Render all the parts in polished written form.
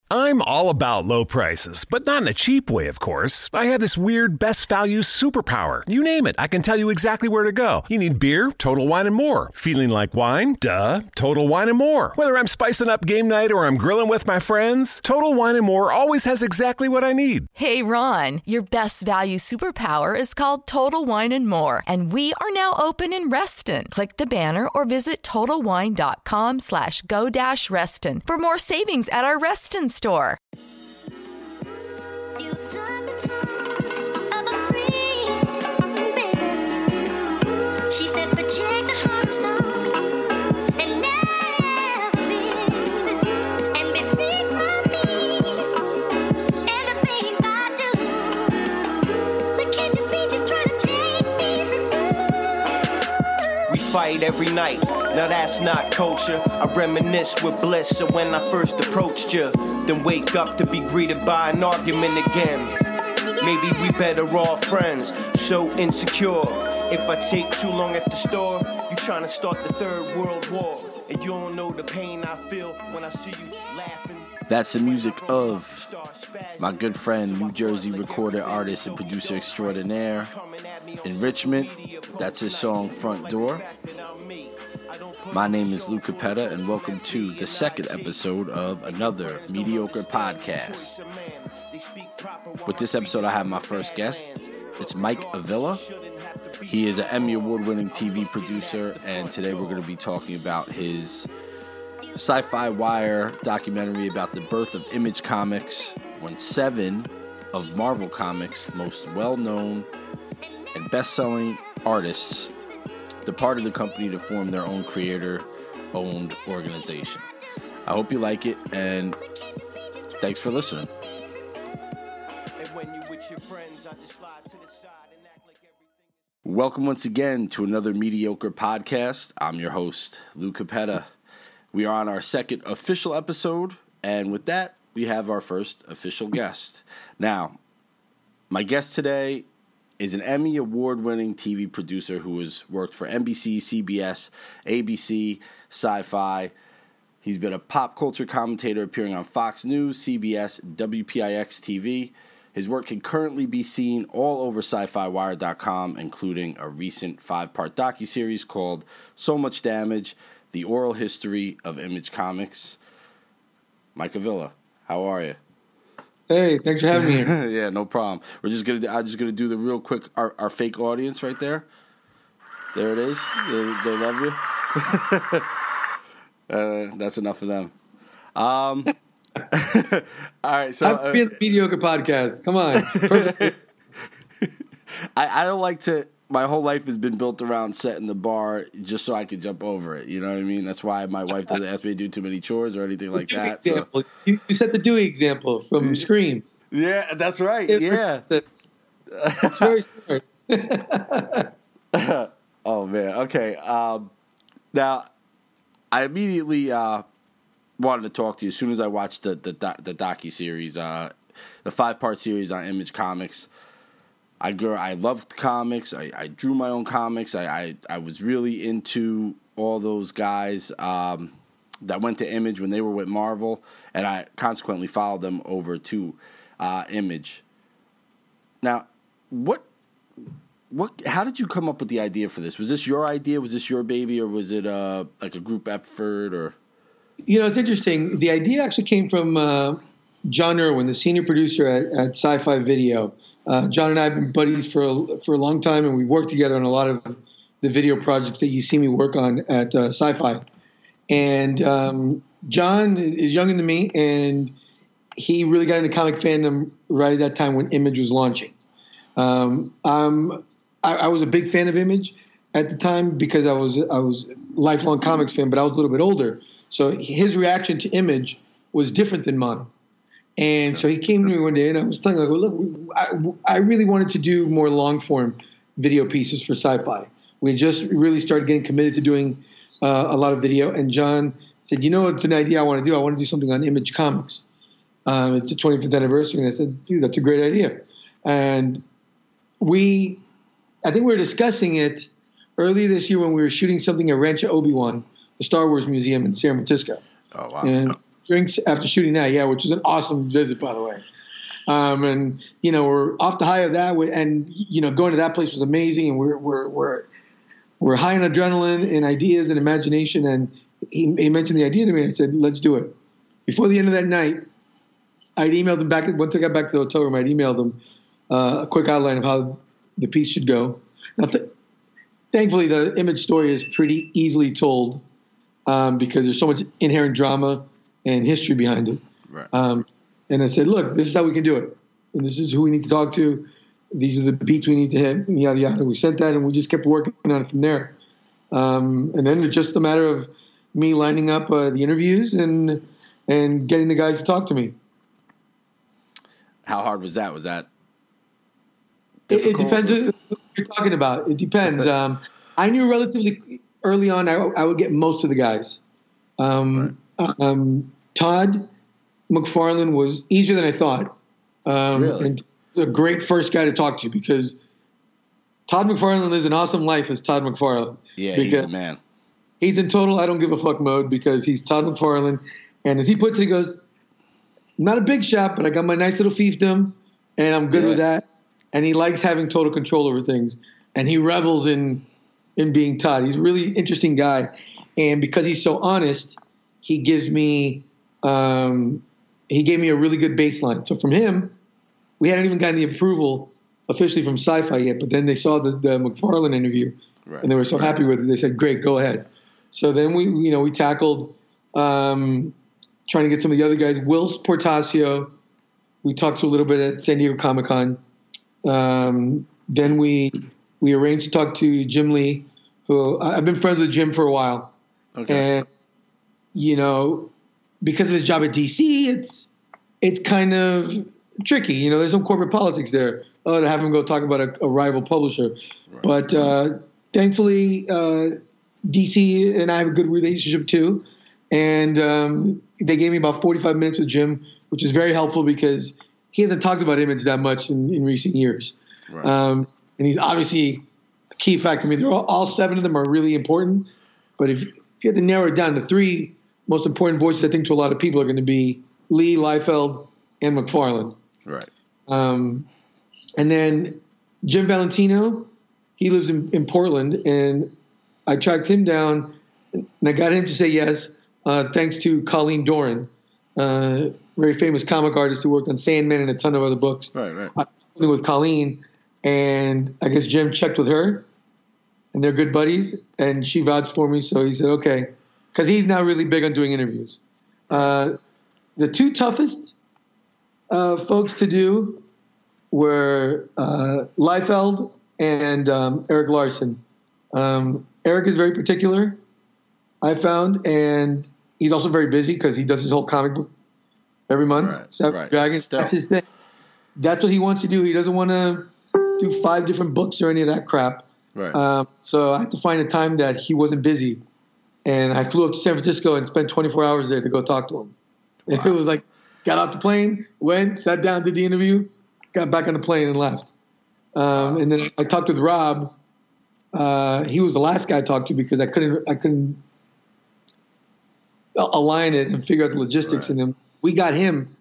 I'm all about low prices, but not in a cheap way, of course. I have this weird best value superpower. You name it, I can tell you exactly where to go. You need beer? Total Wine & More. Feeling like wine? Duh, Total Wine & More. Whether I'm spicing up game night or I'm grilling with my friends, Total Wine & More always has exactly what I need. Hey, Ron, your best value superpower is called Total Wine & More, and we are now open in Reston. Click the banner or visit TotalWine.com/go-Reston for more savings at our Reston store. She says, project the heart snow and never leave and be free from me and the things I do. But can't you see just trying to take me from you? We fight every night, now that's not culture. I reminisce with bliss of when I first approached you, then wake up to be greeted by an argument again. Maybe we better off friends, so insecure. If I take too long at the store, you trying to start the Third World War, and you don't know the pain I feel when I see you laughing. That's the music of my good friend, New Jersey recorder, artist, and producer extraordinaire, Enrichment. That's his song, Front Door. My name is Lou Capetta, and welcome to the second episode of another mediocre podcast. With this episode, I have my first guest. It's Mike Avila. He is an Emmy Award-winning TV producer, and today we're going to be talking about his Sci-Fi Wire documentary about the birth of Image Comics, when 7 of Marvel Comics' most well-known and best-selling artists departed the company to form their own creator-owned organization. I hope you like it, and thanks for listening. Welcome once again to another mediocre podcast. I'm your host, Lou Capetta. We are on our second official episode, and with that, we have our first official guest. Now, my guest today is an Emmy Award-winning TV producer who has worked for NBC, CBS, ABC, Sci-Fi. He's been a pop culture commentator appearing on Fox News, CBS, WPIX TV. His work can currently be seen all over SciFiWire.com, including a recent 5-part docuseries called So Much Damage, The Oral History of Image Comics. Mike Avila, how are you? Hey, thanks for having me here. Yeah, no problem. I'm just gonna do the real quick our fake audience right there. There it is. They love you. That's enough of them. All right, so I'm being a mediocre podcast. Come on. I don't like to. My whole life has been built around setting the bar just so I can jump over it. You know what I mean? That's why my wife doesn't ask me to do too many chores or anything like that. So. You set the Dewey example from Scream. Yeah, that's right. Yeah. It's very smart. Oh, man. Okay. Now, I immediately wanted to talk to you as soon as I watched the docuseries, the 5-part series on Image Comics. I loved comics. I drew my own comics. I was really into all those guys that went to Image when they were with Marvel, and I consequently followed them over to Image. Now, how did you come up with the idea for this? Was this your idea? Was this your baby, or was it like a group effort? Or it's interesting. The idea actually came from John Irwin, the senior producer at Sci-Fi Video. John and I have been buddies for a long time, and we worked together on a lot of the video projects that you see me work on at Sci-Fi. And John is younger than me, and he really got into comic fandom right at that time when Image was launching. I was a big fan of Image at the time because I was a lifelong comics fan, but I was a little bit older. So his reaction to Image was different than mine. And so he came to me one day, and I was telling him, look, I really wanted to do more long-form video pieces for Sci-Fi. We just really started getting committed to doing a lot of video. And John said, it's an idea I want to do. I want to do something on Image Comics. It's the 25th anniversary. And I said, dude, that's a great idea. And I think we were discussing it earlier this year when we were shooting something at Rancho Obi-Wan, the Star Wars Museum in San Francisco. Oh, wow. And drinks after shooting that, yeah, which was an awesome visit, by the way. And we're off the high of that, and going to that place was amazing, and we're high on adrenaline and ideas and imagination. And he mentioned the idea to me. I said, let's do it. Before the end of that night, I'd emailed him back. Once I got back to the hotel room, I'd emailed him a quick outline of how the piece should go. Now, thankfully, the Image story is pretty easily told because there's so much inherent drama and history behind it. Right. And I said, look, this is how we can do it. And this is who we need to talk to. These are the beats we need to hit, and yada, yada. We sent that, and we just kept working on it from there. And then it's just a matter of me lining up the interviews and getting the guys to talk to me. How hard was that? Was that It depends what you're talking about. It depends. I knew relatively early on I would get most of the guys. Todd McFarlane was easier than I thought. Really? And a great first guy to talk to because Todd McFarlane lives an awesome life as Todd McFarlane. Yeah, he's the man. He's in total I don't give a fuck mode because he's Todd McFarlane. And as he puts it, he goes, I'm not a big shot, but I got my nice little fiefdom, and I'm good with that. And he likes having total control over things. And he revels in being Todd. He's a really interesting guy. And because he's so honest, he gave me a really good baseline. So from him, we hadn't even gotten the approval officially from Sci-Fi yet, but then they saw the McFarlane interview, and they were so happy with it. They said, great, go ahead. So then we tackled trying to get some of the other guys. Will Portacio, we talked to a little bit at San Diego Comic-Con. Then we arranged to talk to Jim Lee, who I've been friends with Jim for a while. Okay. And, because of his job at DC, it's kind of tricky. There's some corporate politics there. To have him go talk about a rival publisher. Right. But thankfully, DC and I have a good relationship too. And they gave me about 45 minutes with Jim, which is very helpful because he hasn't talked about Image that much in recent years. Right. And he's obviously a key factor. I mean, all seven of them are really important. But if you have to narrow it down, the three most important voices, I think, to a lot of people are going to be Lee, Liefeld, and McFarlane. Right. And then Jim Valentino, he lives in Portland, and I tracked him down, and I got him to say yes, thanks to Colleen Doran, very famous comic artist who worked on Sandman and a ton of other books. Right. With Colleen, and I guess Jim checked with her, and they're good buddies, and she vouched for me, so he said, okay, because he's now really big on doing interviews. The two toughest folks to do were Liefeld and Eric Larson. Eric is very particular, I found, and he's also very busy because he does his whole comic book every month. Right. Dragons, that's his thing. That's what he wants to do. He doesn't want to do 5 different books or any of that crap. Right. So I had to find a time that he wasn't busy. And I flew up to San Francisco and spent 24 hours there to go talk to him. Wow. It was like, got off the plane, went, sat down, did the interview, got back on the plane and left. And then I talked with Rob. He was the last guy I talked to because I couldn't align it and figure out the logistics. Right. And then we got him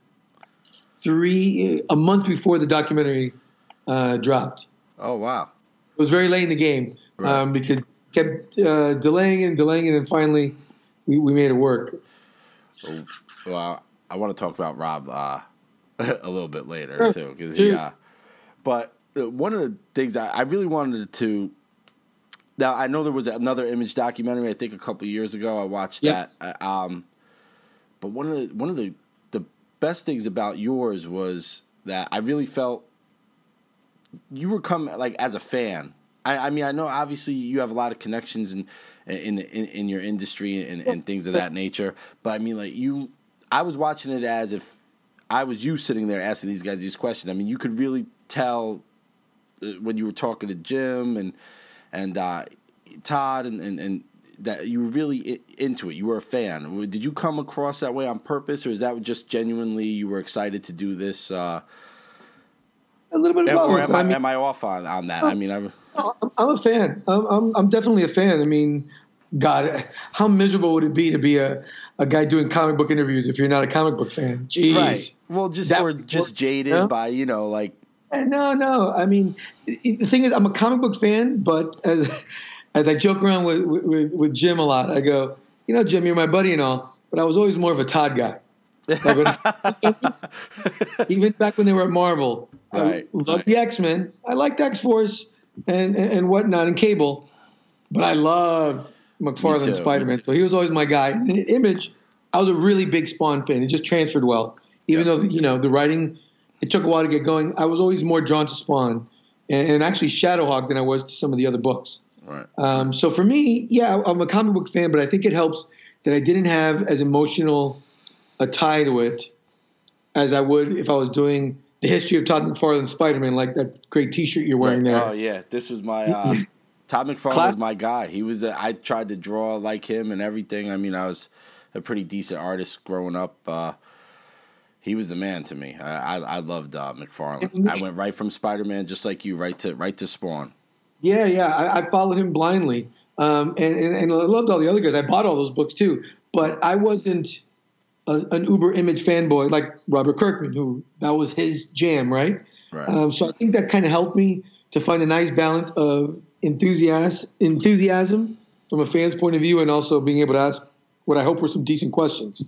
a month before the documentary dropped. Oh, wow. It was very late in the game because kept delaying it, and finally we made it work. Well, I want to talk about Rob a little bit later too, because but one of the things I really wanted to. Now I know there was another Image documentary. I think a couple of years ago I watched that. But one of the best things about yours was that I really felt you were coming like as a fan. I mean, I know obviously you have a lot of connections in your industry and things of that nature, but I mean, like I was watching it as if I was you sitting there asking these guys these questions. I mean, you could really tell when you were talking to Jim and Todd and that you were really into it. You were a fan. Did you come across that way on purpose, or is that just genuinely you were excited to do this? A little bit of both. Or am I off on that? I mean, I'm a fan. I'm definitely a fan. I mean, God, how miserable would it be to be a a guy doing comic book interviews if you're not a comic book fan. Jeez. Right. Well, just jaded by, like. No. I mean, the thing is, I'm a comic book fan, but as I joke around with Jim a lot, I go, Jim, you're my buddy and all, but I was always more of a Todd guy. Even back when they were at Marvel, I loved the X-Men. I liked X-Force and whatnot and Cable, but I loved McFarlane's Spider-Man. So he was always my guy. And in Image, I was a really big Spawn fan. It just transferred well. Even though, the writing, it took a while to get going. I was always more drawn to Spawn and actually Shadowhawk than I was to some of the other books. Right. So for me, I'm a comic book fan, but I think it helps that I didn't have as emotional a tie to it as I would if I was doing the history of Todd McFarlane's Spider-Man, like that great T-shirt you're wearing there. Oh yeah, this was my Todd McFarlane was my guy. He was. I tried to draw like him and everything. I mean, I was a pretty decent artist growing up. He was the man to me. I loved McFarlane. I went right from Spider-Man, just like you, right to Spawn. Yeah. I followed him blindly, and I loved all the other guys. I bought all those books too, but I wasn't an uber Image fanboy like Robert Kirkman, who that was his jam, right? Right. So I think that kind of helped me to find a nice balance of enthusiasm from a fan's point of view, and also being able to ask what I hope were some decent questions.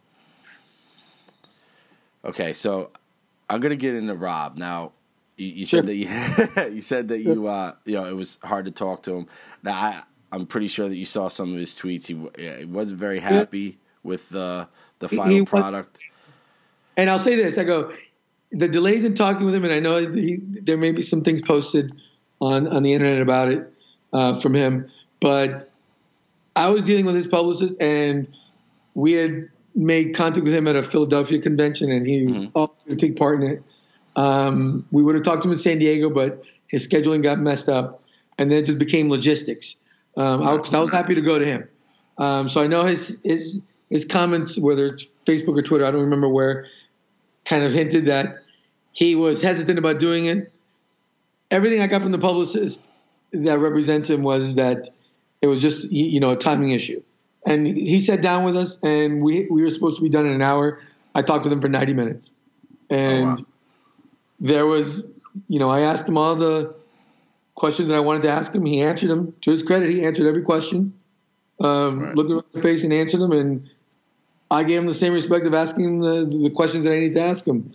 Okay, so I'm gonna get into Rob now. You said that you said that you it was hard to talk to him. Now I'm pretty sure that you saw some of his tweets. He wasn't very happy with the final product. And I'll say this: I go, the delays in talking with him, and I know there may be some things posted on the internet about it from him, but I was dealing with his publicist, and we had made contact with him at a Philadelphia convention, and he was all to take part in it. We would have talked to him in San Diego, but his scheduling got messed up, and then it just became logistics. I was happy to go to him. So I know his comments, whether it's Facebook or Twitter, I don't remember where, kind of hinted that he was hesitant about doing it. Everything I got from the publicist that represents him was that it was just, a timing issue. And he sat down with us, and we were supposed to be done in an hour. I talked with him for 90 minutes. And there was, I asked him all the questions that I wanted to ask him. He answered them. To his credit, he answered every question. Looked him in the face and answered them. And I gave him the same respect of asking him the questions that I need to ask him.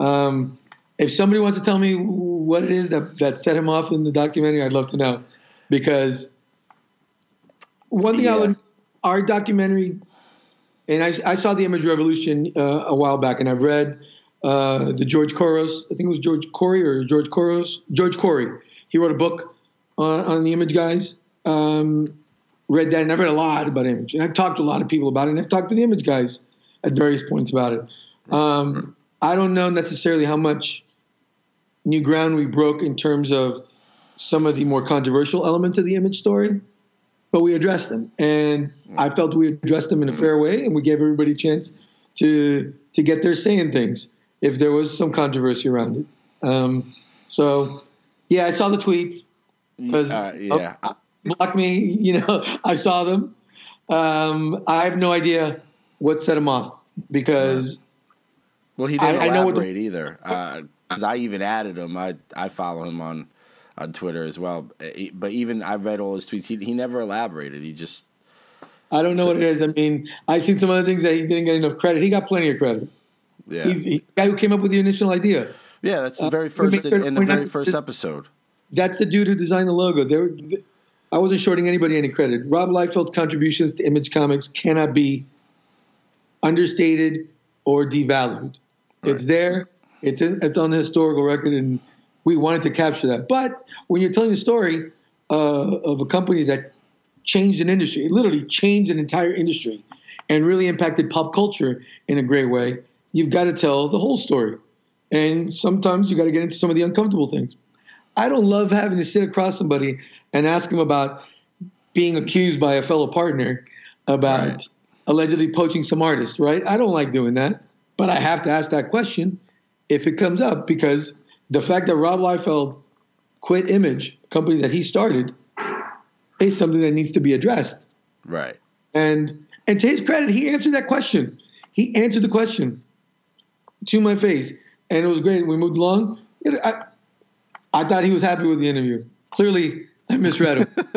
If somebody wants to tell me what it is that set him off in the documentary, I'd love to know. Because one thing our documentary, and I saw the Image Revolution a while back, and I've read the George Couros, I think it was George Corey or George Couros. George Corey. He wrote a book on the Image guys. Read that, and I've read a lot about Image. And I've talked to a lot of people about it, and I've talked to the Image guys at various points about it. I don't know necessarily how much new ground we broke in terms of some of the more controversial elements of the Image story, but we addressed them. And I felt we addressed them in a fair way, and we gave everybody a chance to get their say in things if there was some controversy around it. I saw the tweets because block me, I saw them. I have no idea what set him off because he didn't elaborate either. Because I even added him. I follow him on Twitter as well. But even I read all his tweets. He never elaborated. He just. I don't know what it is. I mean, I've seen some other things that he didn't get enough credit. He got plenty of credit. Yeah, he's the guy who came up with the initial idea. Yeah, that's the very first in the very first episode. That's the dude who designed the logo. I wasn't shorting anybody any credit. Rob Liefeld's contributions to Image Comics cannot be understated or devalued. Right. It's there. It's on the historical record, and we wanted to capture that. But when you're telling a story of a company that changed an industry, it literally changed an entire industry and really impacted pop culture in a great way, you've got to tell the whole story. And sometimes you got to get into some of the uncomfortable things. I don't love having to sit across somebody and ask them about being accused by a fellow partner about allegedly poaching some artist, right? I don't like doing that, but I have to ask that question if it comes up, because the fact that Rob Liefeld quit Image, a company that he started, is something that needs to be addressed. Right. And And to his credit, he answered that question. He answered the question to my face, and it was great. We moved along. I thought he was happy with the interview. Clearly, I misread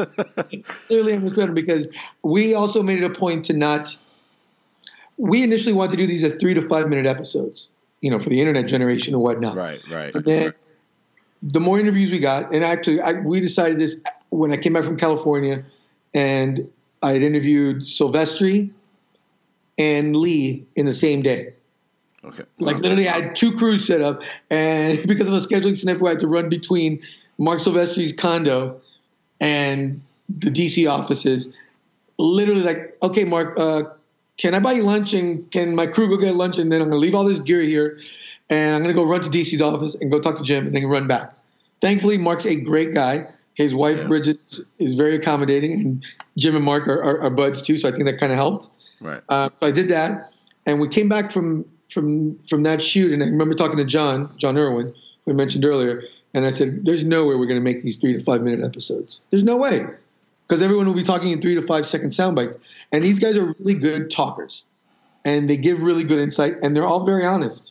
him. Because we also made it a point to not. We initially wanted to do these as 3 to 5 minute episodes, for the internet generation and whatnot. Right. But then the more interviews we got, and actually we decided this when I came back from California, and I had interviewed Silvestri and Lee in the same day. Okay. Like literally, I had 2 crews set up, and because of a scheduling scenario, I had to run between Mark Silvestri's condo and the DC offices. Literally, like, okay, Mark, can I buy you lunch, and can my crew go get lunch, and then I'm going to leave all this gear here, and I'm going to go run to DC's office and go talk to Jim, and then run back. Thankfully, Mark's a great guy. His wife, Bridget, is very accommodating, and Jim and Mark are buds too, so I think that kind of helped. Right. So I did that, and we came back from that shoot, and I remember talking to John Irwin, who I mentioned earlier, and I said, there's no way we're going to make these 3 to 5 minute episodes. There's no way. Because everyone will be talking in 3 to 5 second sound bites. And these guys are really good talkers. And they give really good insight, and they're all very honest.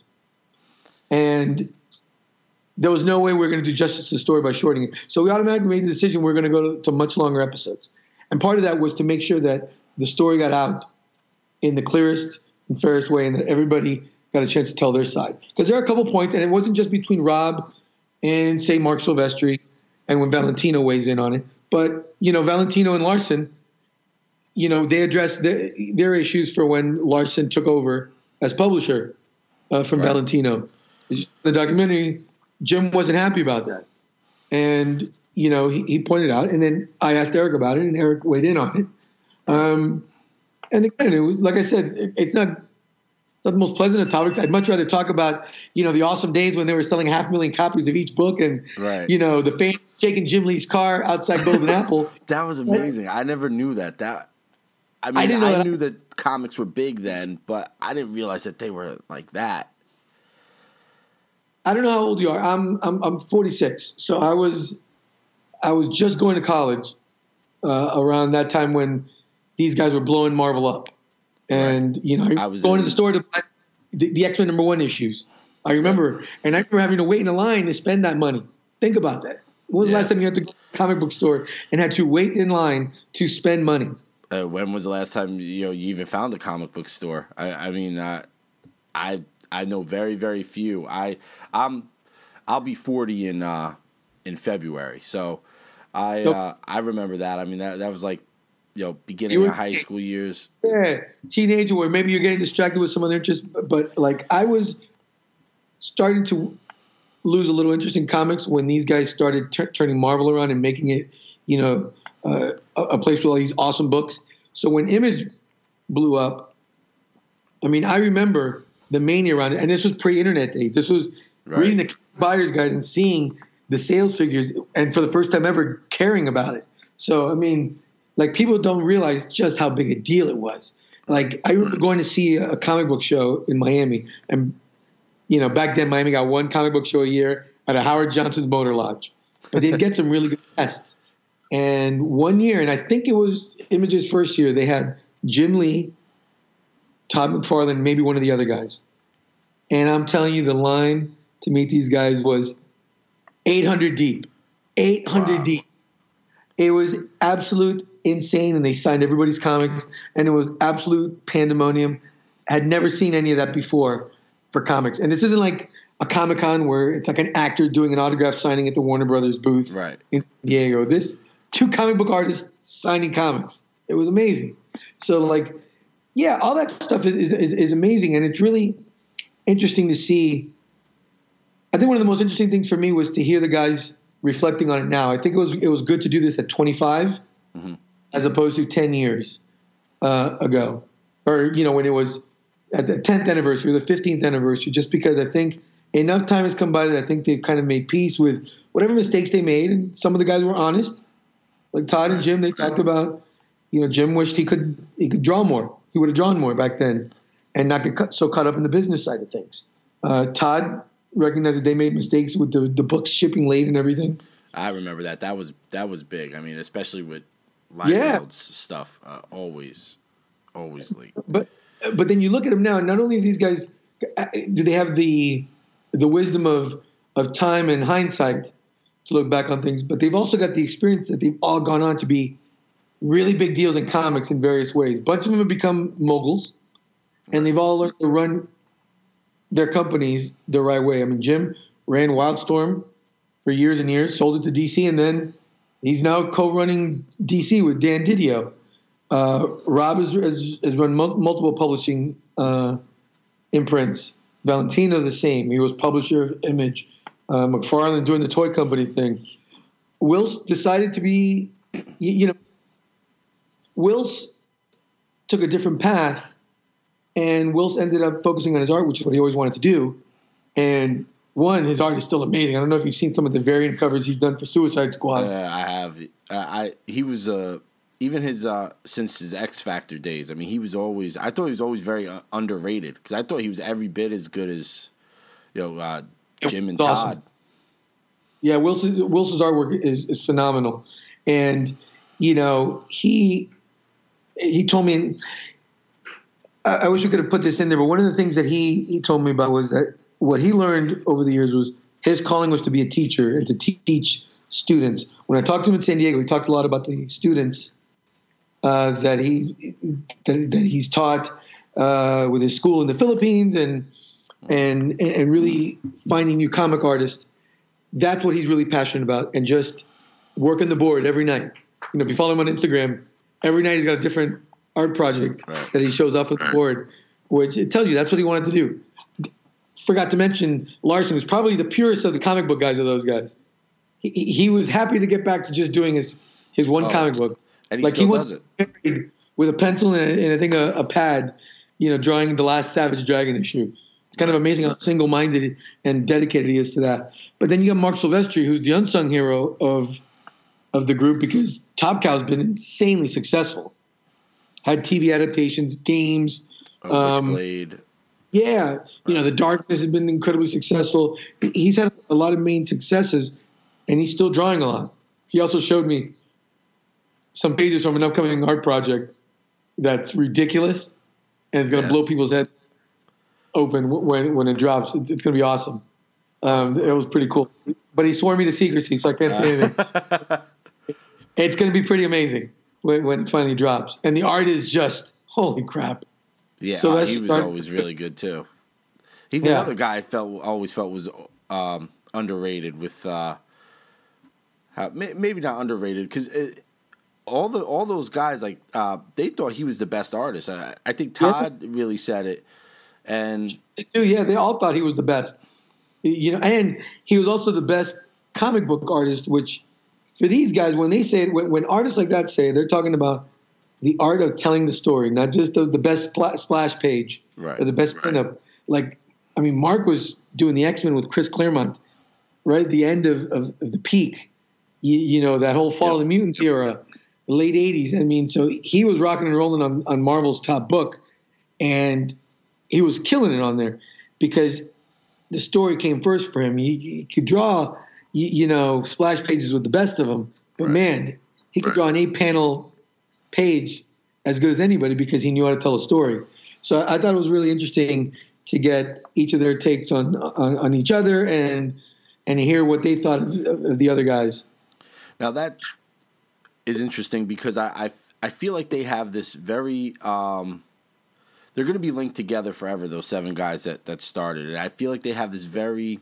And there was no way we were going to do justice to the story by shortening it. So we automatically made the decision we're going to go to much longer episodes. And part of that was to make sure that the story got out in the clearest and fairest way, and that everybody got a chance to tell their side. Because there are a couple points, and it wasn't just between Rob and, say, Mark Silvestri, and when Valentino weighs in on it. But, Valentino and Larson, they addressed their issues for when Larson took over as publisher from Valentino. It's just the documentary, Jim wasn't happy about that. And, he pointed out, and then I asked Eric about it, and Eric weighed in on it. And again, it was, like I said, it's not the most pleasant of topics. I'd much rather talk about, the awesome days when they were selling 500,000 copies of each book, and, the fans shaking Jim Lee's car outside Golden Apple. That was amazing. I never knew that. I knew that comics were big then, but I didn't realize that they were like that. I don't know how old you are. I'm 46, so I was just going to college around that time when these guys were blowing Marvel up. And, I was going to the store to buy the X-Men #1 issues. I remember. And I remember having to wait in a line to spend that money. Think about that. When was the last time you had to go to a comic book store and had to wait in line to spend money? When was the last time you even found a comic book store? I know very, very few. I'll be 40 in February. So I remember that. I mean, that was like, beginning of high school years. Yeah, teenager where maybe you're getting distracted with some other interest. But, like, I was starting to lose a little interest in comics when these guys started turning Marvel around and making it, a place with all these awesome books. So when Image blew up, I mean, I remember the mania around it. And this was pre-internet days. This was reading the buyer's guide and seeing the sales figures and for the first time ever caring about it. So, I mean, like, people don't realize just how big a deal it was. Like, I remember going to see a comic book show in Miami. And, back then Miami got one comic book show a year at a Howard Johnson's Motor Lodge. But they'd get some really good guests. And one year, and I think it was Image's first year, they had Jim Lee, Todd McFarlane, maybe one of the other guys. And I'm telling you, the line to meet these guys was 800 deep. 800 deep. It was absolute insane, and they signed everybody's comics, and it was absolute pandemonium. I had never seen any of that before for comics. And this isn't like a Comic-Con where it's like an actor doing an autograph signing at the Warner Brothers booth in San Diego. This 2 comic book artists signing comics. It was amazing. So, like, yeah, all that stuff is amazing, and it's really interesting to see. I think one of the most interesting things for me was to hear the guys reflecting on it now. I think it was good to do this at 25 as opposed to 10 years ago, or when it was at the 10th anniversary or the 15th anniversary. Just because I think enough time has come by that I think they've kind of made peace with whatever mistakes they made, and some of the guys were honest, like Todd and Jim. They talked about Jim wished he could draw more. He would have drawn more back then, and not get so caught up in the business side of things. Todd recognized that they made mistakes with the books shipping late and everything. I remember that. That was big. I mean, especially with Liefeld's stuff. Always Always late. But then you look at them now. Not only are these guys, do they have the wisdom of time and hindsight to look back on things, but they've also got the experience that they've all gone on to be really big deals in comics in various ways. A bunch of them have become moguls, and they've all learned to run their companies the right way. I mean, Jim ran Wildstorm for years and years, sold it to DC, and then he's now co-running DC with Dan Didio. Rob has run multiple publishing imprints. Valentino the same. He was publisher of Image. McFarlane doing the toy company thing. Wills decided to be, Wills took a different path, and Wills ended up focusing on his art, which is what he always wanted to do. And his art is still amazing. I don't know if you've seen some of the variant covers he's done for Suicide Squad. I have. He was even his since his X Factor days. I mean, I thought he was always very underrated because I thought he was every bit as good as Jim and awesome. Todd. Yeah, Wilson's artwork is phenomenal, and he told me. I wish we could have put this in there, but one of the things that he told me about was that what he learned over the years was his calling was to be a teacher and to teach students. When I talked to him in San Diego, he talked a lot about the students that he's taught with his school in the Philippines and really finding new comic artists. That's what he's really passionate about, and just working the board every night. If you follow him on Instagram, every night he's got a different art project that he shows up on the board, which it tells you that's what he wanted to do. Forgot to mention Larson, who's probably the purest of the comic book guys of those guys. He was happy to get back to just doing his one comic book. And he still does it. With a pencil and I think a pad, drawing the last Savage Dragon issue. It's kind of amazing how single-minded and dedicated he is to that. But then you got Mark Silvestri, who's the unsung hero of the group because Top Cow's been insanely successful. Had TV adaptations, games. Witchblade. Yeah. The Darkness has been incredibly successful. He's had a lot of main successes, and he's still drawing a lot. He also showed me some pages from an upcoming art project that's ridiculous, and it's going to blow people's heads open when it drops. It's going to be awesome. It was pretty cool. But he swore me to secrecy, so I can't say anything. It's going to be pretty amazing when it finally drops. And the art is just, holy crap. Yeah, so he was always really good, too. He's another guy I always felt was underrated with maybe not underrated because all those guys, like, they thought he was the best artist. I think Todd really said it. And they all thought he was the best. And he was also the best comic book artist, which for these guys, when they say it, when artists like that say it, they're talking about the art of telling the story, not just the best splash page or the best pinup. Like, I mean, Mark was doing the X-Men with Chris Claremont right at the end of the peak, that whole Fall of the Mutants era, the late 80s. I mean, so he was rocking and rolling on Marvel's top book, and he was killing it on there because the story came first for him. He could draw, splash pages with the best of them, but man, he could draw an 8-panel page as good as anybody because he knew how to tell a story. So I thought it was really interesting to get each of their takes on each other and hear what they thought of the other guys. Now that is interesting because I feel like they have this very they're going to be linked together forever, those 7 guys that started, and I feel like they have this very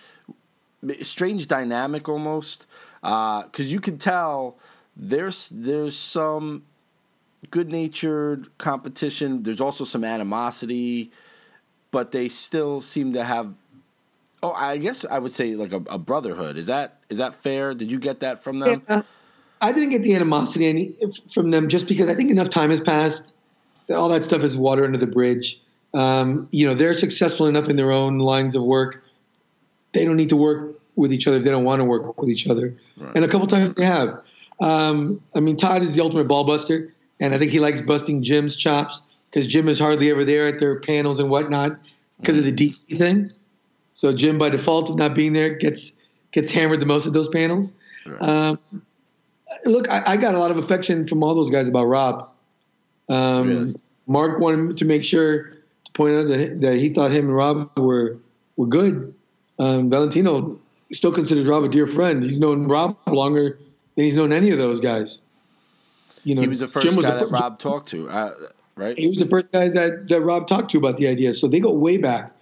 strange dynamic almost because you can tell there's some good-natured competition. There's also some animosity, but they still seem to have. Oh, I guess I would say like a brotherhood. Is that fair? Did you get that from them? Yeah, I didn't get the animosity from them just because I think enough time has passed that all that stuff is water under the bridge. They're successful enough in their own lines of work. They don't need to work with each other if they don't want to work with each other. Right. And a couple times they have. Todd is the ultimate ball buster. And I think he likes busting Jim's chops because Jim is hardly ever there at their panels and whatnot because of the DC thing. So Jim, by default of not being there, gets hammered the most at those panels. Right. Look, I got a lot of affection from all those guys about Rob. Really? Mark wanted to make sure to point out that he thought him and Rob were good. Valentino still considers Rob a dear friend. He's known Rob longer than he's known any of those guys. You know, He was the first guy that Rob talked to, right? He was the first guy that Rob talked to about the idea. So they go way back.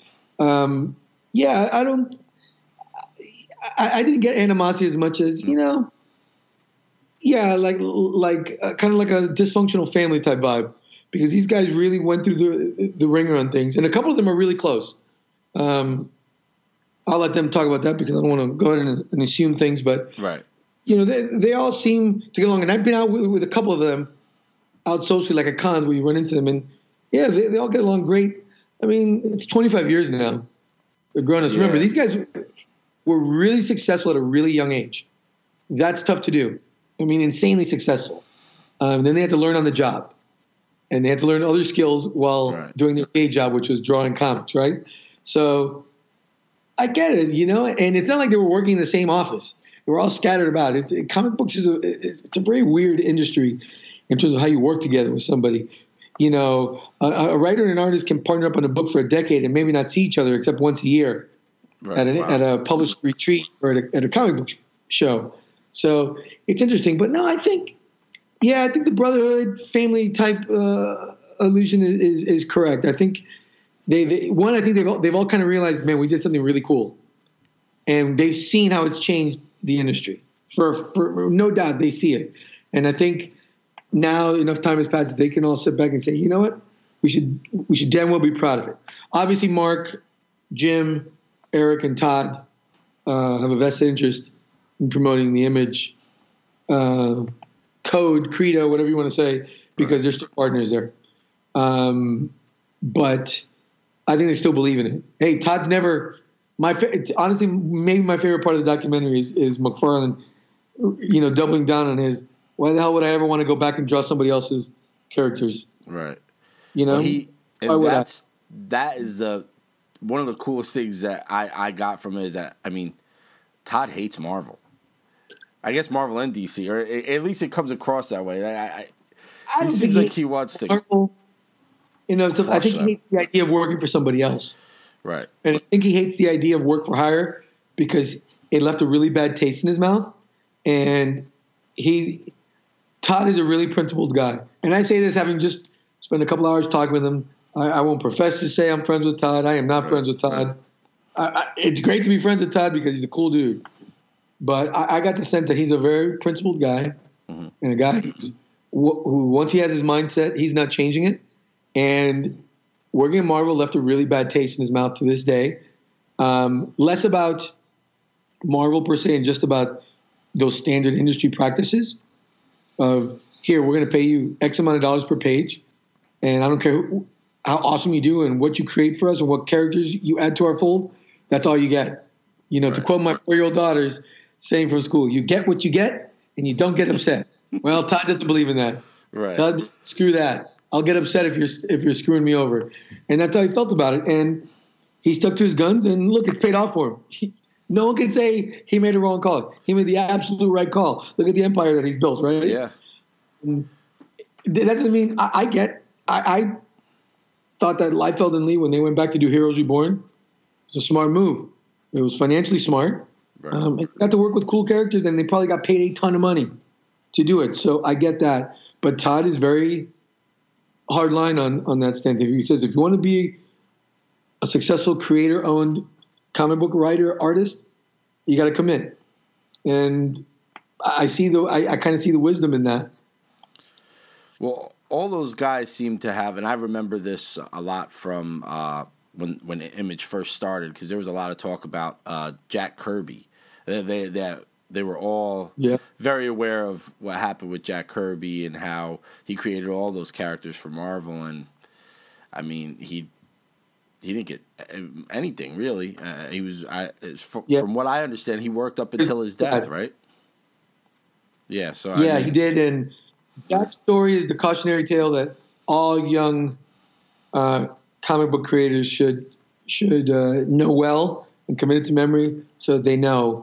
I didn't get animosity as much as, you know, like kind of like a dysfunctional family type vibe, because these guys really went through the ringer on things, and a couple of them are really close. I'll let them talk about that because I don't want to go ahead and assume things, but Right. you know, they all seem to get along, and I've been out with a couple of them out socially, like at cons where you run into them, and yeah, they all get along great. I mean, it's 25 years now. They're grown-ups. Yeah. Remember, these guys were really successful at a really young age. That's tough to do. I mean, insanely successful. Then they had to learn on the job. And they had to learn other skills while doing their day job, which was drawing comics, right? So I get it, you know? And it's not like they were working in the same office. They were all scattered about. Comic books it's a very weird industry in terms of how you work together with somebody. You know, a writer and an artist can partner up on a book for a decade and maybe not see each other except once a year. Right. At a published retreat or at a comic book show. So it's interesting. But no, I think the brotherhood family type illusion is correct. I think they've all kind of realized, man, we did something really cool. And they've seen how it's changed the industry. For no doubt they see it. And I think now enough time has passed that they can all sit back and say, you know what? We should damn well be proud of it. Obviously Mark, Jim, Eric, and Todd have a vested interest in promoting the Image code, credo, whatever you want to say, because they're still partners there. But I think they still believe in it. Hey, Todd's never honestly, maybe my favorite part of the documentary is McFarlane, you know, doubling down on his, why the hell would I ever want to go back and draw somebody else's characters? Right. You know, that is one of the coolest things that I got from it is that, I mean, Todd hates Marvel. I guess Marvel and DC, or at least it comes across that way. It seems like he wants to. Marvel, you know, so I think he hates the idea of working for somebody else. Right. And I think he hates the idea of work for hire because it left a really bad taste in his mouth. And Todd is a really principled guy. And I say this having just spent a couple hours talking with him. I won't profess to say I'm friends with Todd. I am not friends with Todd. It's great to be friends with Todd because he's a cool dude. But I got the sense that he's a very principled guy, and a guy who once he has his mindset, he's not changing it. And working at Marvel left a really bad taste in his mouth to this day. Less about Marvel per se and just about those standard industry practices of, here, we're going to pay you X amount of dollars per page, and I don't care how awesome you do and what you create for us and what characters you add to our fold, that's all you get. You know, right. To quote my 4-year-old daughter's saying from school, you get what you get and you don't get upset. Well, Todd doesn't believe in that. Right. Todd, screw that. I'll get upset if you're screwing me over. And that's how he felt about it. And he stuck to his guns, and look, it's paid off for him. No one can say he made a wrong call. He made the absolute right call. Look at the empire that he's built, right? Yeah. And that doesn't mean I thought that Liefeld and Lee, when they went back to do Heroes Reborn, was a smart move. It was financially smart. Right. They got to work with cool characters, and they probably got paid a ton of money to do it. So I get that. But Todd is very hard line on that stance. He says, if you want to be a successful creator-owned comic book writer, artist, you got to commit. And I kind of see the wisdom in that. Well, all those guys seem to have, and I remember this a lot from when Image first started, because there was a lot of talk about Jack Kirby. They were all very aware of what happened with Jack Kirby and how he created all those characters for Marvel. And I mean, he didn't get anything really. From what I understand, he worked up until his death, right? Yeah. So he did. And Jack's story is the cautionary tale that all young comic book creators should know well and commit it to memory, so they know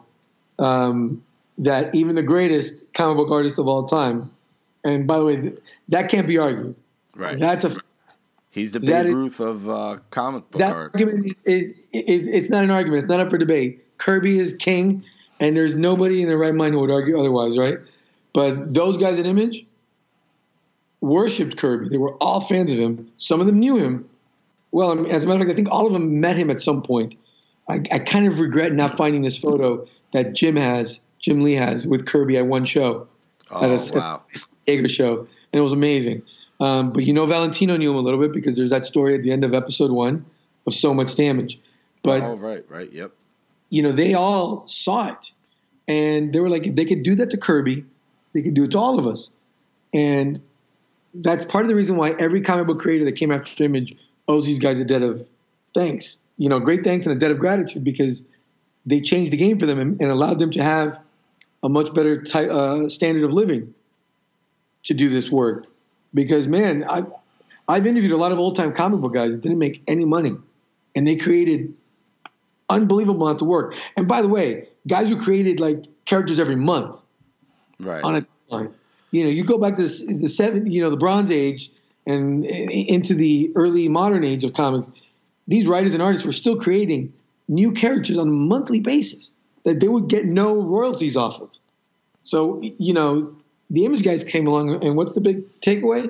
that even the greatest comic book artist of all time, and by the way, that can't be argued. Right. That's a fact. He's the That Babe is- Ruth of comic book That art. argument is it's not an argument. It's not up for debate. Kirby is king, and there's nobody in their right mind who would argue otherwise, right? But those guys at Image worshipped Kirby. They were all fans of him. Some of them knew him. Well, I mean, as a matter of fact, I think all of them met him at some point. I kind of regret not finding this photo that Jim Lee has with Kirby at one show. Oh, At a wow. Jaeger show, and it was amazing. But Valentino knew him a little bit because there's that story at the end of episode 1 of So Much Damage. But Oh, right, yep. they all saw it, and they were like, if they could do that to Kirby, they could do it to all of us. And that's part of the reason why every comic book creator that came after Image owes these guys a debt of thanks. Great thanks and a debt of gratitude, because they changed the game for them and allowed them to have a much better standard of living to do this work. Because, man, I've interviewed a lot of old-time comic book guys that didn't make any money, and they created unbelievable amounts of work. And by the way, guys who created like characters every month Right. on a line. You go back to the Bronze Age and into the early modern age of comics. These writers and artists were still creating new characters on a monthly basis that they would get no royalties off of. So, the Image guys came along, and what's the big takeaway?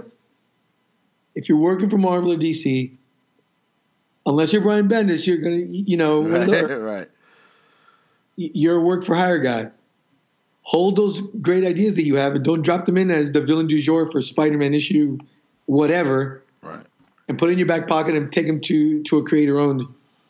If you're working for Marvel or DC, unless you're Brian Bendis, you're going to, Right. you're a work for hire guy. Hold those great ideas that you have and don't drop them in as the villain du jour for Spider-Man issue whatever, Right. and put it in your back pocket and take them to a creator-owned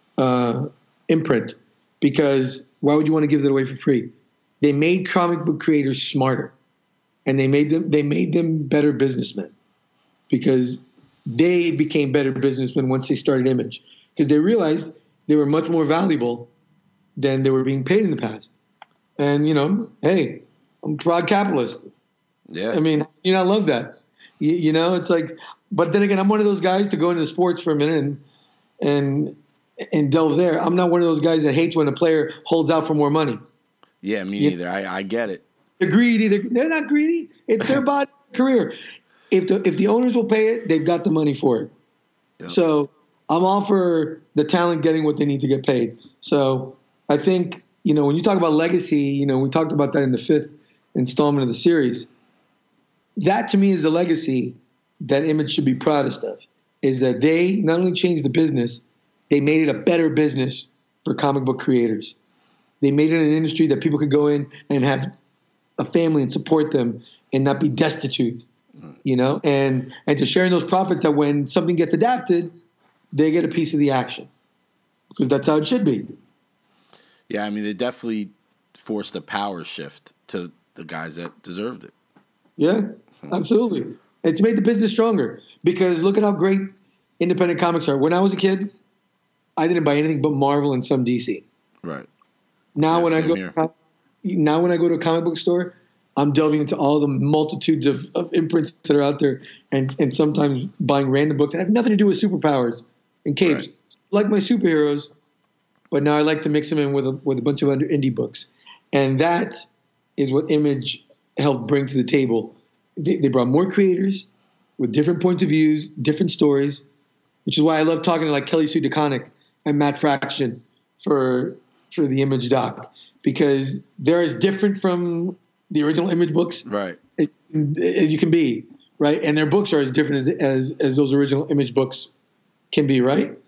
imprint. Because why would you want to give that away for free? They made comic book creators smarter, and they made them better businessmen, because they became better businessmen once they started Image, because they realized they were much more valuable than they were being paid in the past. And hey, I'm a proud capitalist. Yeah. I mean, I love that. It's like, but then again, I'm one of those guys to go into sports for a minute and delve there. I'm not one of those guys that hates when a player holds out for more money. Yeah, me neither. I get it. They're greedy. They're not greedy. It's their body career. If the owners will pay it, they've got the money for it. Yep. So I'm all for the talent getting what they need to get paid. So I think, when you talk about legacy, we talked about that in the 5th installment of the series. That to me is the legacy that Image should be proudest of, is that they not only changed the business, they made it a better business for comic book creators. They made it an industry that people could go in and have a family and support them and not be destitute, and to share in those profits, that when something gets adapted, they get a piece of the action, because that's how it should be. Yeah, I mean, they definitely forced a power shift to the guys that deserved it. Yeah, absolutely. It's made the business stronger, because look at how great independent comics are. When I was a kid, I didn't buy anything but Marvel and some DC. Right. Now, Yeah, when I same go here. to a comic book store, I'm delving into all the multitudes of imprints that are out there, and sometimes buying random books that have nothing to do with superpowers and capes. Right. Like my superheroes, but now I like to mix them in with a bunch of other indie books. And that is what Image helped bring to the table. They brought more creators with different points of views, different stories, which is why I love talking to like Kelly Sue DeConnick and Matt Fraction for the Image doc, because they're as different from the original Image books Right. as you can be, right? And their books are as different as those original Image books can be, right?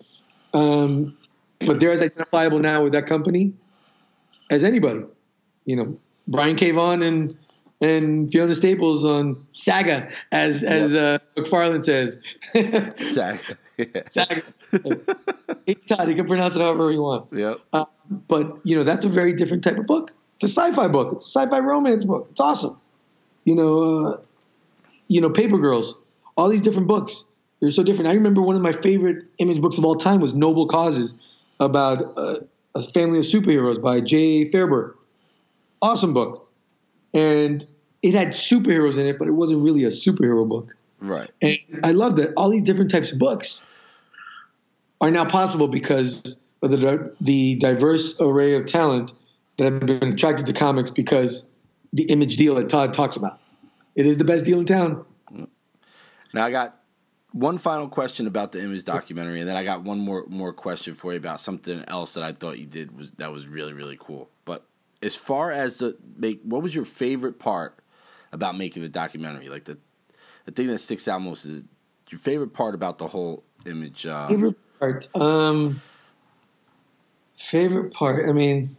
But they're as identifiable now with that company as anybody. Brian K. Vaughan and Fiona Staples on Saga, as McFarlane says. Saga. Saga. It's Todd. He can pronounce it however he wants. Yep. But that's a very different type of book. It's a sci-fi book. It's a sci-fi romance book. It's awesome. Paper Girls. All these different books. They're so different. I remember one of my favorite Image books of all time was Noble Causes, about a family of superheroes by J. Fairburn. Awesome book. And it had superheroes in it, but it wasn't really a superhero book. Right. And I love that all these different types of books are now possible because of the diverse array of talent that have been attracted to comics, because the Image deal that Todd talks about. It is the best deal in town. Now I got one final question about the Image documentary, and then I got one more question for you about something else that I thought you did that was really, really cool. But as far as what was your favorite part about making the documentary? Like the thing that sticks out most is your favorite part about the whole Image. Favorite part. Favorite part. I mean,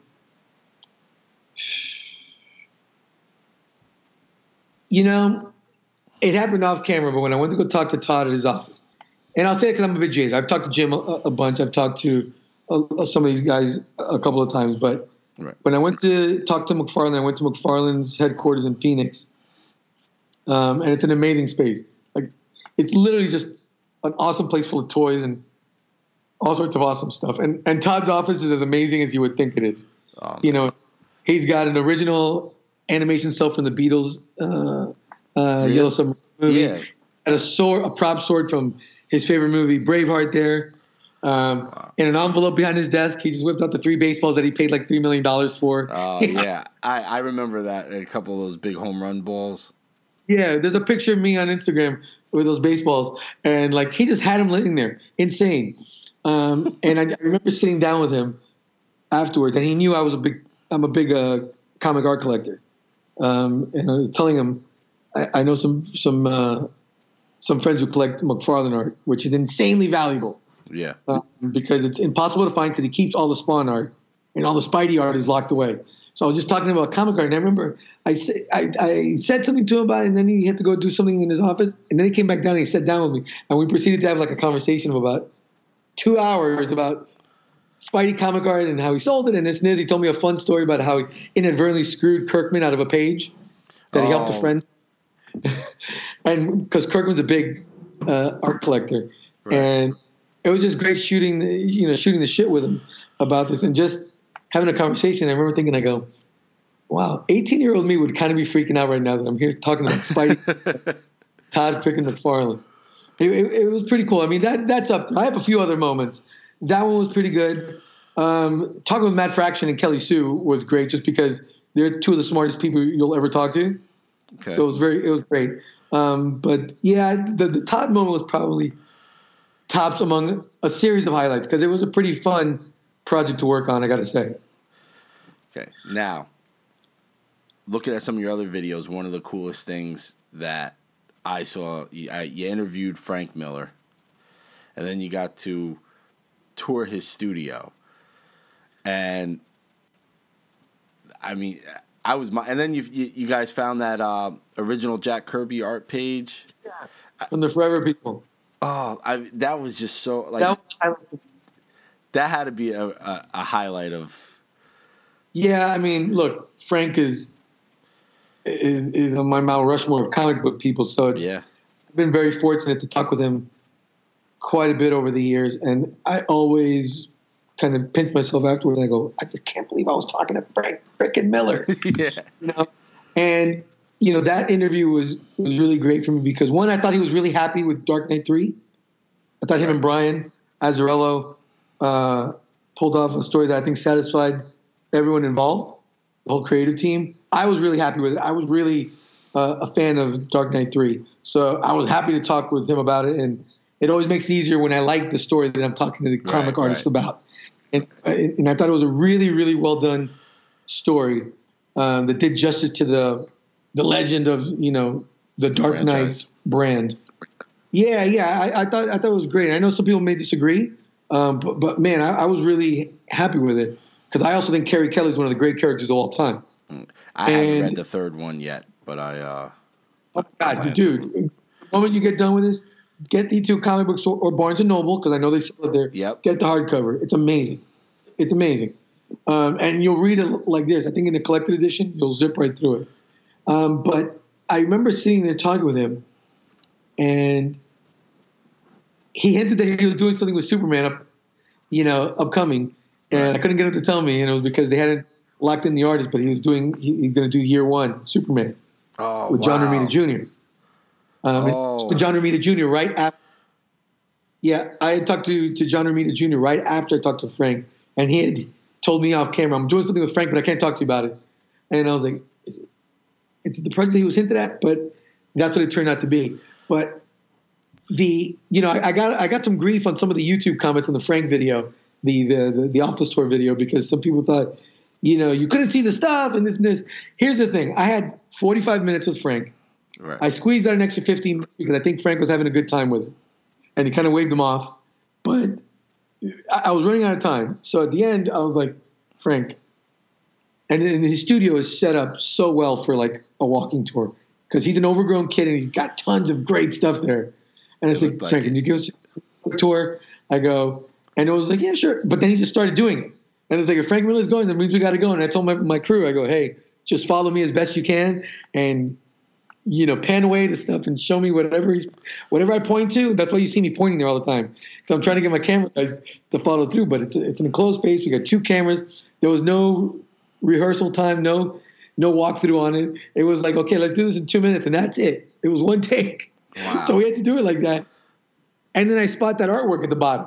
it happened off camera, but when I went to go talk to Todd at his office, and I'll say it because I'm a bit jaded. I've talked to Jim a bunch. I've talked to some of these guys a couple of times, but when I went to talk to McFarlane, I went to McFarlane's headquarters in Phoenix, and it's an amazing space. Like, it's literally just an awesome place full of toys and all sorts of awesome stuff. And Todd's office is as amazing as you would think it is. He's got an original animation cell from the Beatles, Yellow Submarine movie. Yeah. Had a prop sword from his favorite movie, Braveheart there. In an envelope behind his desk, he just whipped out the 3 baseballs that he paid like $3 million for. Oh, yeah. I remember that, a couple of those big home run balls. Yeah, there's a picture of me on Instagram with those baseballs, and like he just had them laying there, insane. And I remember sitting down with him afterwards, and he knew I'm a big comic art collector. And I was telling him I know some friends who collect McFarlane art, which is insanely valuable. Yeah, because it's impossible to find because he keeps all the Spawn art and all the Spidey art is locked away. So I was just talking about comic art, and I remember I said something to him about it, and then he had to go do something in his office, and then he came back down and he sat down with me, and we proceeded to have like a conversation of about 2 hours about Spidey comic art and how he sold it and this and this. He told me a fun story about how he inadvertently screwed Kirkman out of a page that he helped a friend. And because Kirkman's a big art collector, right. And it was just great shooting the shit with him about this and just having a conversation. I remember thinking, I go, wow, 18-year-old me would kind of be freaking out right now that I'm here talking about Spidey, Todd freaking McFarlane. It was pretty cool. I mean, that's up. I have a few other moments. That one was pretty good. Talking with Matt Fraction and Kelly Sue was great just because they're two of the smartest people you'll ever talk to. Okay. So it was great. But yeah, the Todd moment was probably tops among a series of highlights because it was a pretty fun project to work on, I got to say. Okay. Now, looking at some of your other videos, one of the coolest things that I saw, you interviewed Frank Miller, and then you got to tour his studio. And I mean, and then you guys found that original Jack Kirby art page. Yeah. From the Forever People. Oh, that was just so like that had to be a highlight of. Yeah, I mean, look, Frank is on my Mount Rushmore of comic book people. So yeah, I've been very fortunate to talk with him quite a bit over the years, and I always kind of pinch myself afterwards and I go, I just can't believe I was talking to Frank frickin' Miller. Yeah. And that interview was really great for me because one, I thought he was really happy with Dark Knight 3. I thought him and Brian Azzarello pulled off a story that I think satisfied everyone involved, the whole creative team. I was really happy with it. I was really a fan of Dark Knight 3. So I was happy to talk with him about it. And it always makes it easier when I like the story that I'm talking to the comic artist about. And I thought it was a really, really well done story that did justice to the legend of, the Dark Knight brand. Yeah. I thought it was great. I know some people may disagree, but man, I was really happy with it because I also think Carrie Kelly is one of the great characters of all time. I haven't read the third one yet, but I. Oh God, dude! The moment you get done with this, get these two comic books or Barnes and Noble because I know they sell it there. Yep. Get the hardcover. It's amazing. It's amazing. And you'll read it like this. I think in the collected edition, you'll zip right through it. But I remember sitting there talking with him, and he hinted that he was doing something with Superman upcoming, and I couldn't get him to tell me, and it was because they hadn't locked in the artist, but he's going to do year one Superman with John Romita Jr. John Romita Jr. right after. Yeah, I had talked to John Romita Jr. right after I talked to Frank, and he had told me off camera, I'm doing something with Frank, but I can't talk to you about it. And I was like, it's the project he was hinted at, but that's what it turned out to be. But I got some grief on some of the YouTube comments on the Frank video, the office tour video, because some people thought, you couldn't see the stuff and this and this. Here's the thing. I had 45 minutes with Frank. Right. I squeezed out an extra 15 minutes because I think Frank was having a good time with it. And he kind of waved them off. But I was running out of time. So at the end, I was like, Frank. And his studio is set up so well for like a walking tour because he's an overgrown kid and he's got tons of great stuff there. And I said, Frank, can you give us a tour? I go, and it was like, yeah, sure. But then he just started doing it. And it's like, if Frank Miller's going, that means we got to go. And I told my crew, I go, hey, just follow me as best you can and, pan away to stuff and show me whatever I point to. That's why you see me pointing there all the time. So I'm trying to get my camera guys to follow through, but it's an enclosed space. We got 2 cameras. There was no rehearsal time, no walkthrough on it. It was like, okay, let's do this in 2 minutes, and that's it. It was one take. Wow. So we had to do it like that. And then I spot that artwork at the bottom.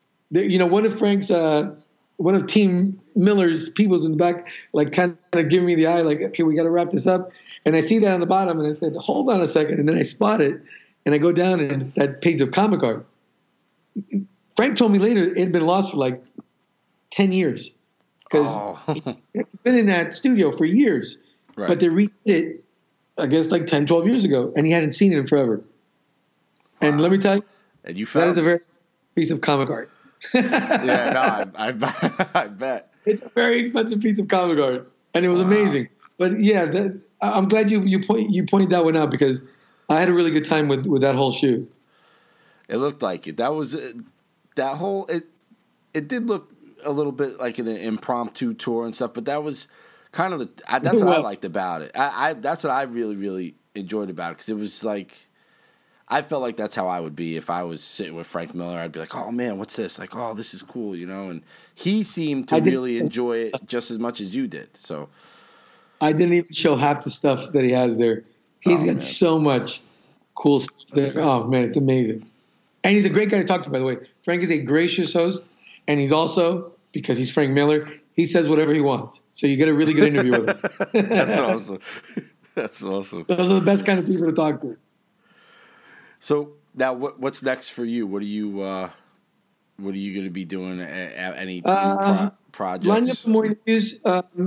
One of Team Miller's people's in the back, like kind of giving me the eye, like, okay, we got to wrap this up. And I see that on the bottom, and I said, hold on a second. And then I spot it, and I go down, and it's that page of comic art. Frank told me later it had been lost for like 10 years because he's been in that studio for years. Right. But they redid it, I guess, like 10, 12 years ago, and he hadn't seen it in forever. Wow. And let me tell you, that is a very piece of comic art. I bet. It's a very expensive piece of comic art, and it was amazing. But yeah, I'm glad you pointed that one out because I had a really good time with that whole shoot. It looked like it. That was that whole. It did look a little bit like an impromptu tour and stuff, but that was kind of that's what I liked about it. That's what I really, really enjoyed about it because it was like. I felt like that's how I would be if I was sitting with Frank Miller. I'd be like, oh, man, what's this? Like, oh, this is cool, And he seemed to really enjoy it just as much as you did. So I didn't even show half the stuff that he has there. He's got so much cool stuff there. Oh, man, it's amazing. And he's a great guy to talk to, by the way. Frank is a gracious host, and he's also, because he's Frank Miller, he says whatever he wants. So you get a really good interview with him. That's awesome. That's awesome. Those are the best kind of people to talk to. So now, what's next for you? What are you going to be doing? Any projects? Lining up more interviews.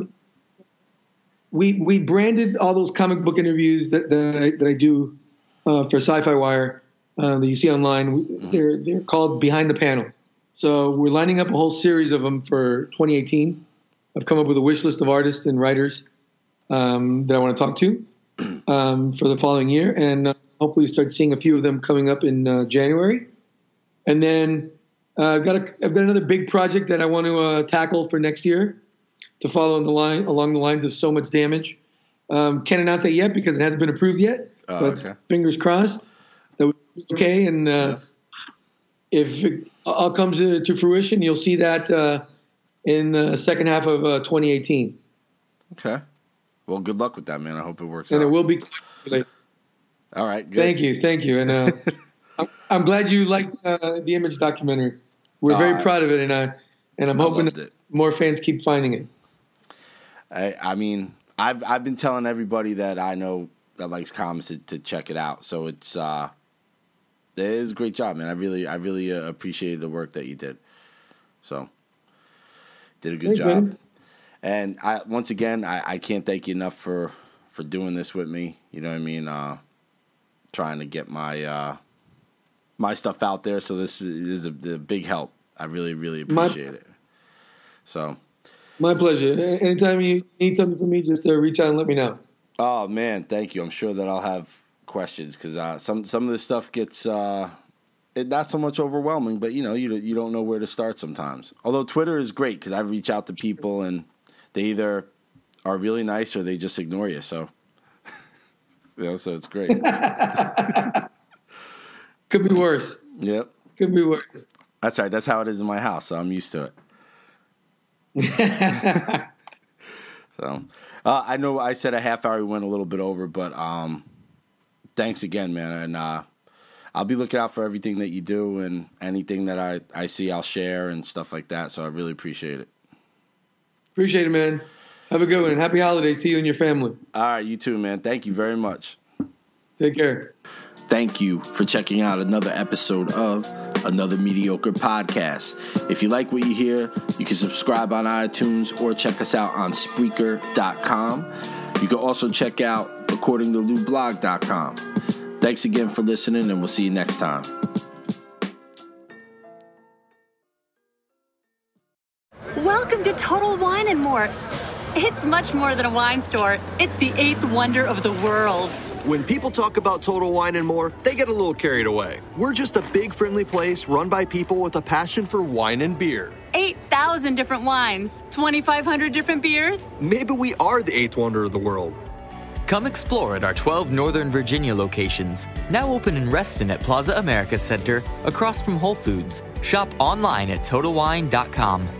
We branded all those comic book interviews that I do for Sci-Fi Wire that you see online. Mm-hmm. They're called Behind the Panel. So we're lining up a whole series of them for 2018. I've come up with a wish list of artists and writers that I want to talk to for the following year, and hopefully start seeing a few of them coming up in January. And then I've got another big project that I want to tackle for next year to follow along the lines of So Much Damage. Can't announce that yet because it hasn't been approved yet. But fingers crossed that was okay. And if it all comes to fruition, you'll see that in the second half of 2018. Okay. Well, good luck with that, man. I hope it works out. And it will be later. All right, good. Thank you. And I'm glad you liked the Image documentary. We're very proud of it, and I'm hoping that more fans keep finding it. I mean, I've been telling everybody that I know that likes comics to check it out. So it is a great job, man. I really appreciated the work that you did. So did a good job. Man. And once again, I can't thank you enough for doing this with me. You know what I mean? Trying to get my my stuff out there. So this is a big help. I really, really appreciate it. So, my pleasure. Anytime you need something from me, just reach out and let me know. Oh man, thank you. I'm sure that I'll have questions because some of this stuff gets not so much overwhelming, but you don't know where to start sometimes. Although Twitter is great because I reach out to people and they either are really nice or they just ignore you. So. So it's great. Could be worse. Yep. Could be worse. That's right. That's how it is in my house, so I'm used to it. So I know I said a half hour. We went a little bit over, but thanks again, man. And I'll be looking out for everything that you do and anything that I see, I'll share and stuff like that. So I really appreciate it. Appreciate it, man. Have a good one, and happy holidays to you and your family. All right, you too, man. Thank you very much. Take care. Thank you for checking out another episode of Another Mediocre Podcast. If you like what you hear, you can subscribe on iTunes or check us out on Spreaker.com. You can also check out accordingtoloublog.com. Thanks again for listening, and we'll see you next time. Welcome to Total Wine and More. It's much more than a wine store. It's the eighth wonder of the world. When people talk about Total Wine and More, they get a little carried away. We're just a big, friendly place run by people with a passion for wine and beer. 8,000 different wines, 2,500 different beers. Maybe we are the eighth wonder of the world. Come explore at our 12 Northern Virginia locations, now open in Reston at Plaza America Center, across from Whole Foods. Shop online at TotalWine.com.